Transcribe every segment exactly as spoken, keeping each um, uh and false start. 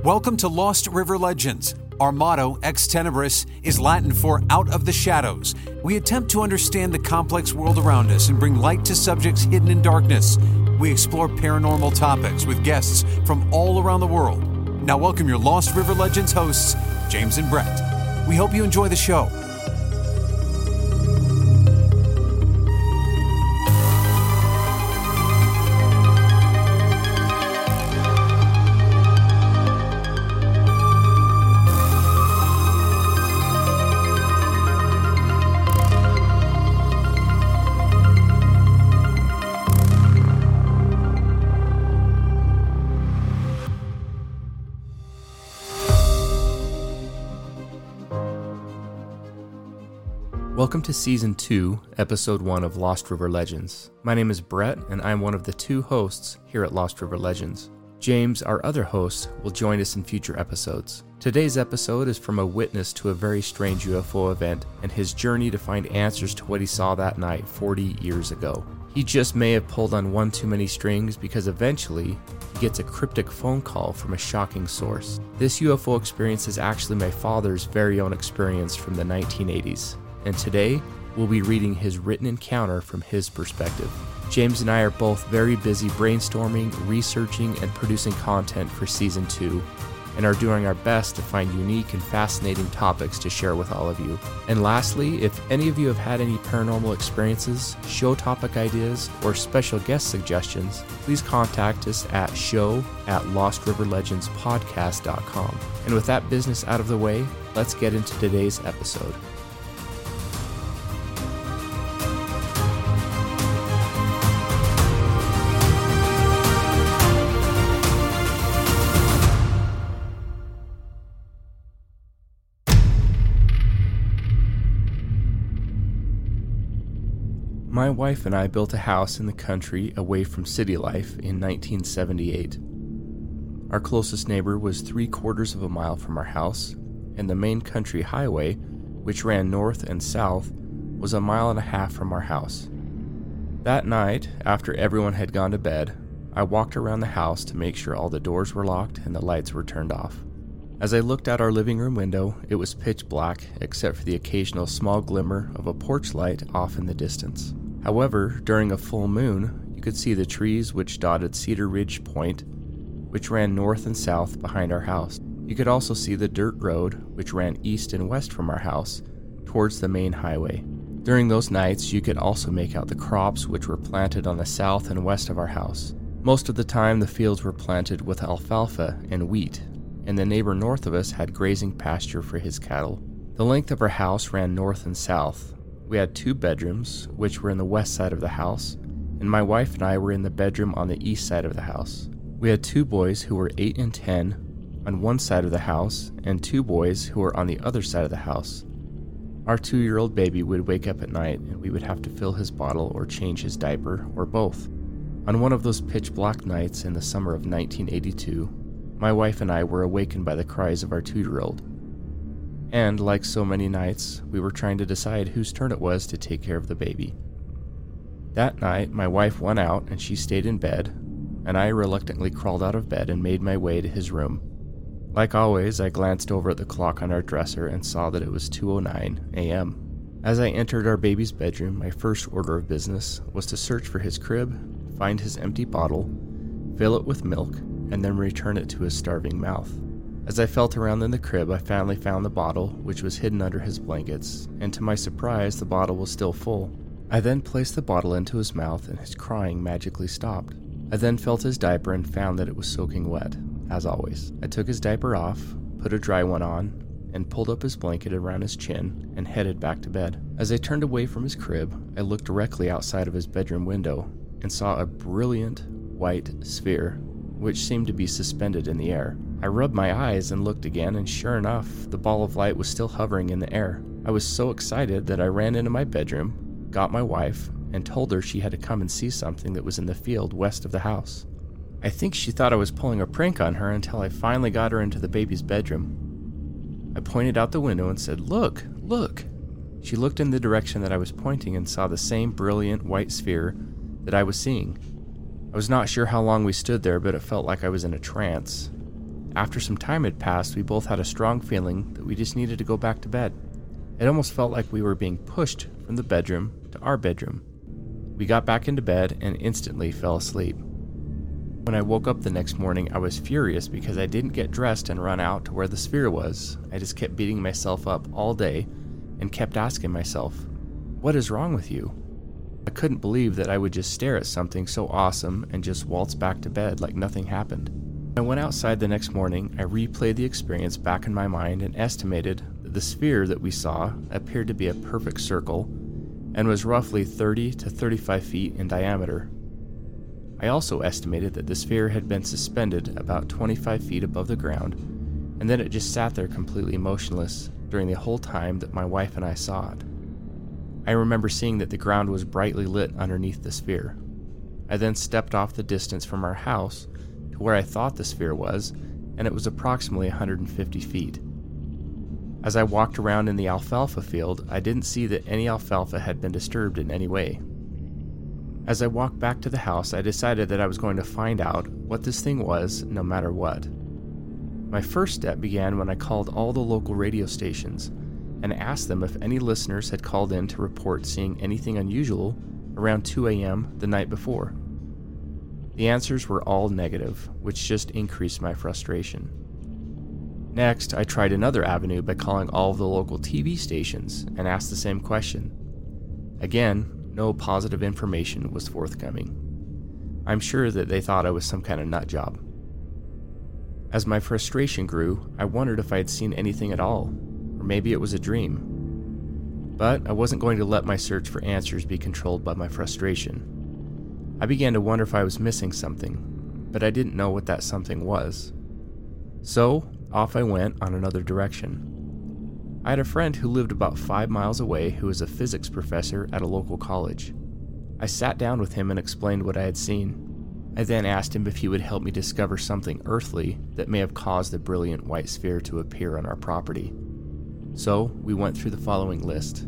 Welcome to Lost River Legends. Our motto, Ex Tenebris, is Latin for out of the shadows. We attempt to understand the complex world around us and bring light to subjects hidden in darkness. We explore paranormal topics with guests from all around the world. Now welcome your Lost River Legends hosts, James and Brett. We hope you enjoy the show. Welcome to Season two, Episode one of Lost River Legends. My name is Brett, and I'm one of the two hosts here at Lost River Legends. James, our other host, will join us in future episodes. Today's episode is from a witness to a very strange U F O event and his journey to find answers to what he saw that night forty years ago. He just may have pulled on one too many strings because eventually he gets a cryptic phone call from a shocking source. This U F O experience is actually my father's very own experience from the nineteen eighties. And today, we'll be reading his written encounter from his perspective. James and I are both very busy brainstorming, researching, and producing content for Season two, and are doing our best to find unique and fascinating topics to share with all of you. And lastly, if any of you have had any paranormal experiences, show topic ideas, or special guest suggestions, please contact us at show at lost river legends podcast dot com. And with that business out of the way, let's get into today's episode. My wife and I built a house in the country away from city life in nineteen seventy-eight. Our closest neighbor was three quarters of a mile from our house, and the main country highway, which ran north and south, was a mile and a half from our house. That night, after everyone had gone to bed, I walked around the house to make sure all the doors were locked and the lights were turned off. As I looked out our living room window, it was pitch black except for the occasional small glimmer of a porch light off in the distance. However, during a full moon, you could see the trees which dotted Cedar Ridge Point, which ran north and south behind our house. You could also see the dirt road, which ran east and west from our house, towards the main highway. During those nights, you could also make out the crops which were planted on the south and west of our house. Most of the time, the fields were planted with alfalfa and wheat, and the neighbor north of us had grazing pasture for his cattle. The length of our house ran north and south. We had two bedrooms, which were in the west side of the house, and my wife and I were in the bedroom on the east side of the house. We had two boys who were eight and ten on one side of the house, and two boys who were on the other side of the house. Our two-year-old baby would wake up at night, and we would have to fill his bottle or change his diaper, or both. On one of those pitch-black nights in the summer of nineteen eighty-two, my wife and I were awakened by the cries of our two-year-old. And, like so many nights, we were trying to decide whose turn it was to take care of the baby. That night, my wife went out and she stayed in bed, and I reluctantly crawled out of bed and made my way to his room. Like always, I glanced over at the clock on our dresser and saw that it was two oh nine a.m. As I entered our baby's bedroom, my first order of business was to search for his crib, find his empty bottle, fill it with milk, and then return it to his starving mouth. As I felt around in the crib, I finally found the bottle, which was hidden under his blankets, and to my surprise, the bottle was still full. I then placed the bottle into his mouth, and his crying magically stopped. I then felt his diaper and found that it was soaking wet, as always. I took his diaper off, put a dry one on, and pulled up his blanket around his chin, and headed back to bed. As I turned away from his crib, I looked directly outside of his bedroom window, and saw a brilliant white sphere, which seemed to be suspended in the air. I rubbed my eyes and looked again, and sure enough, the ball of light was still hovering in the air. I was so excited that I ran into my bedroom, got my wife, and told her she had to come and see something that was in the field west of the house. I think she thought I was pulling a prank on her until I finally got her into the baby's bedroom. I pointed out the window and said, "Look, look." She looked in the direction that I was pointing and saw the same brilliant white sphere that I was seeing. I was not sure how long we stood there, but it felt like I was in a trance. After some time had passed, we both had a strong feeling that we just needed to go back to bed. It almost felt like we were being pushed from the bedroom to our bedroom. We got back into bed and instantly fell asleep. When I woke up the next morning, I was furious because I didn't get dressed and run out to where the sphere was. I just kept beating myself up all day and kept asking myself, what is wrong with you? I couldn't believe that I would just stare at something so awesome and just waltz back to bed like nothing happened. When I went outside the next morning, I replayed the experience back in my mind and estimated that the sphere that we saw appeared to be a perfect circle and was roughly thirty to thirty-five feet in diameter. I also estimated that the sphere had been suspended about twenty-five feet above the ground, and then it just sat there completely motionless during the whole time that my wife and I saw it. I remember seeing that the ground was brightly lit underneath the sphere. I then stepped off the distance from our house to where I thought the sphere was, and it was approximately one hundred fifty feet. As I walked around in the alfalfa field, I didn't see that any alfalfa had been disturbed in any way. As I walked back to the house, I decided that I was going to find out what this thing was, no matter what. My first step began when I called all the local radio stations and asked them if any listeners had called in to report seeing anything unusual around two a.m. the night before. The answers were all negative, which just increased my frustration. Next, I tried another avenue by calling all of the local T V stations and asked the same question. Again, no positive information was forthcoming. I'm sure that they thought I was some kind of nut job. As my frustration grew, I wondered if I had seen anything at all, or maybe it was a dream. But I wasn't going to let my search for answers be controlled by my frustration. I began to wonder if I was missing something, but I didn't know what that something was. So, off I went on another direction. I had a friend who lived about five miles away who was a physics professor at a local college. I sat down with him and explained what I had seen. I then asked him if he would help me discover something earthly that may have caused the brilliant white sphere to appear on our property. So, we went through the following list.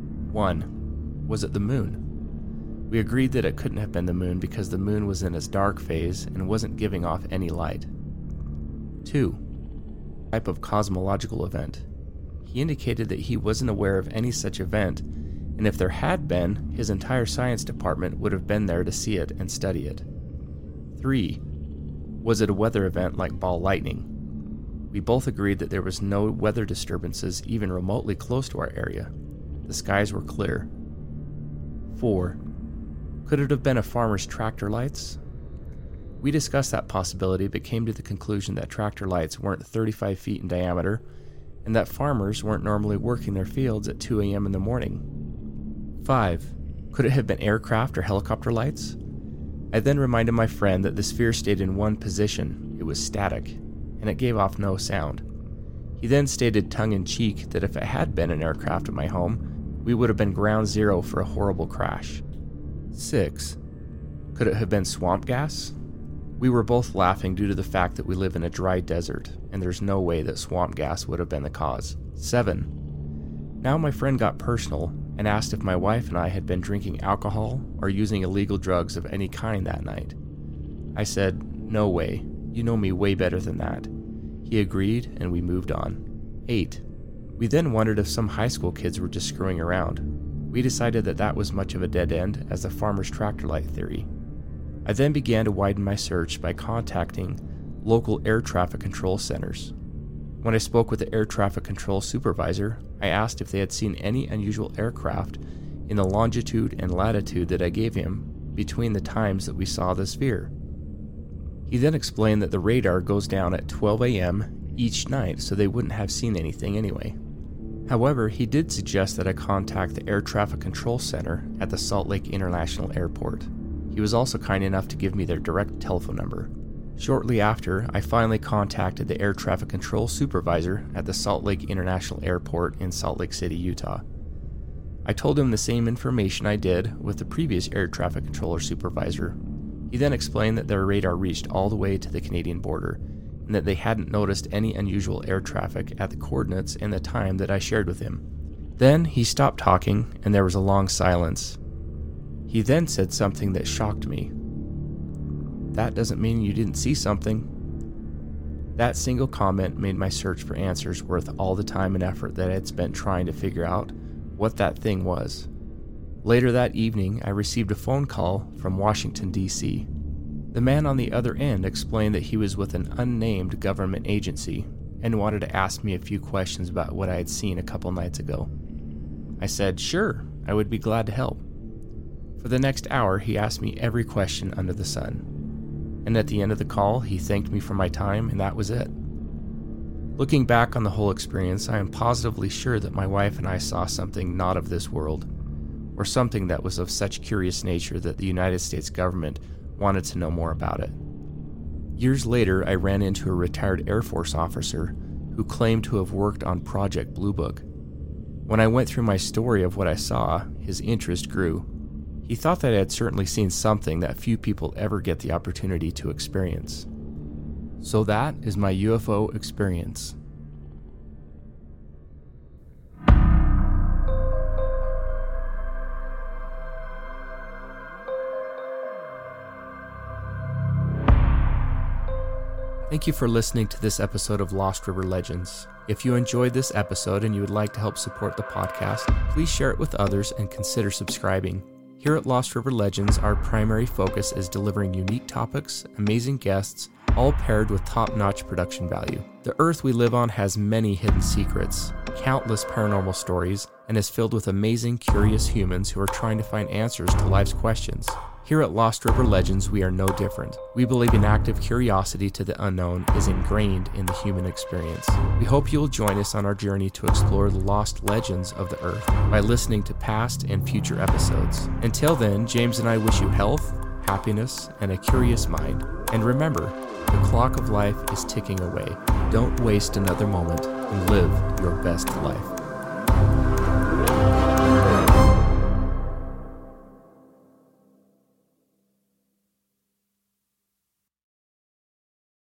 one. Was it the moon? We agreed that it couldn't have been the moon because the moon was in its dark phase and wasn't giving off any light. two. Type of cosmological event. He indicated that he wasn't aware of any such event, and if there had been, his entire science department would have been there to see it and study it. three. Was it a weather event like ball lightning? We both agreed that there was no weather disturbances even remotely close to our area. The skies were clear. four. Could it have been a farmer's tractor lights? We discussed that possibility but came to the conclusion that tractor lights weren't thirty-five feet in diameter and that farmers weren't normally working their fields at two a.m. in the morning. five. Could it have been aircraft or helicopter lights? I then reminded my friend that the sphere stayed in one position. It was static, and it gave off no sound. He then stated tongue-in-cheek that if it had been an aircraft at my home, we would have been ground zero for a horrible crash. six. Could it have been swamp gas? We were both laughing due to the fact that we live in a dry desert, and there's no way that swamp gas would have been the cause. seven. Now my friend got personal and asked if my wife and I had been drinking alcohol or using illegal drugs of any kind that night. I said, "No way, you know me way better than that." He agreed and we moved on. eight. We then wondered if some high school kids were just screwing around. We decided that that was much of a dead end as the farmer's tractor light theory. I then began to widen my search by contacting local air traffic control centers. When I spoke with the air traffic control supervisor, I asked if they had seen any unusual aircraft in the longitude and latitude that I gave him between the times that we saw the sphere. He then explained that the radar goes down at twelve a.m. each night, so they wouldn't have seen anything anyway. However, he did suggest that I contact the Air Traffic Control Center at the Salt Lake International Airport. He was also kind enough to give me their direct telephone number. Shortly after, I finally contacted the Air Traffic Control Supervisor at the Salt Lake International Airport in Salt Lake City, Utah. I told him the same information I did with the previous Air Traffic Controller Supervisor. He then explained that their radar reached all the way to the Canadian border, and that they hadn't noticed any unusual air traffic at the coordinates and the time that I shared with him. Then he stopped talking, and there was a long silence. He then said something that shocked me. "That doesn't mean you didn't see something." That single comment made my search for answers worth all the time and effort that I had spent trying to figure out what that thing was. Later that evening, I received a phone call from Washington, D C The man on the other end explained that he was with an unnamed government agency and wanted to ask me a few questions about what I had seen a couple nights ago. I said, sure, I would be glad to help. For the next hour, he asked me every question under the sun. And at the end of the call, he thanked me for my time, and that was it. Looking back on the whole experience, I am positively sure that my wife and I saw something not of this world, or something that was of such curious nature that the United States government wanted to know more about it. Years later, I ran into a retired Air Force officer who claimed to have worked on Project Blue Book. When I went through my story of what I saw, his interest grew. He thought that I had certainly seen something that few people ever get the opportunity to experience. So that is my U F O experience. Thank you for listening to this episode of Lost River Legends. If you enjoyed this episode and you would like to help support the podcast, please share it with others and consider subscribing. Here at Lost River Legends, our primary focus is delivering unique topics, amazing guests, all paired with top-notch production value. The Earth we live on has many hidden secrets, countless paranormal stories, and is filled with amazing, curious humans who are trying to find answers to life's questions. Here at Lost River Legends, we are no different. We believe an active curiosity to the unknown is ingrained in the human experience. We hope you will join us on our journey to explore the lost legends of the Earth by listening to past and future episodes. Until then, James and I wish you health, happiness, and a curious mind. And remember, the clock of life is ticking away. Don't waste another moment and live your best life.